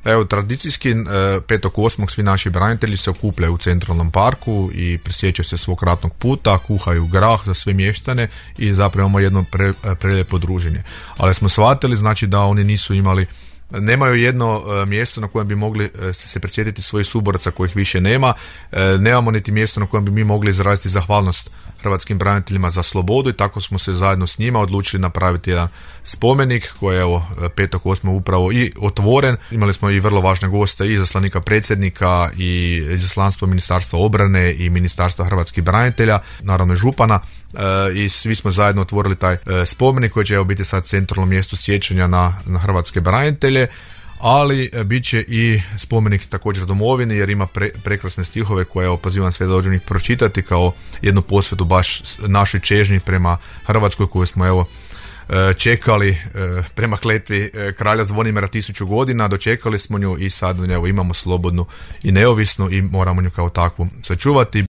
Evo, tradicijski 5.8. svi naši branitelji se okupljaju u centralnom parku i prisjećaju se svog ratnog puta, kuhaju grah za sve mještane i zapravo imamo jedno prelijepo druženje. Ali smo shvatili, znači, da oni nisu imali, nemaju jedno mjesto na kojem bi mogli se prisjetiti svojih suboraca kojih više nema. Nemamo niti mjesto na kojem bi mi mogli izraziti zahvalnost hrvatskim braniteljima za slobodu i tako smo se zajedno s njima odlučili napraviti jedan spomenik koji je 5.8. upravo i otvoren. Imali smo i vrlo važne goste, i izaslanika predsjednika, i izaslanstvo Ministarstva obrane i Ministarstva hrvatskih branitelja, naravno i župana, i svi smo zajedno otvorili taj spomenik koji će biti sad centralno mjesto sjećanja na hrvatske branitelje. Ali bit će i spomenik također domovini, jer ima prekrasne stihove koje pozivam sve da dođu njih pročitati kao jednu posvetu baš našoj čežnji prema Hrvatskoj koju smo čekali prema kletvi kralja Zvonimira 1000 godina, dočekali smo nju i sad imamo slobodnu i neovisnu i moramo nju kao takvu sačuvati.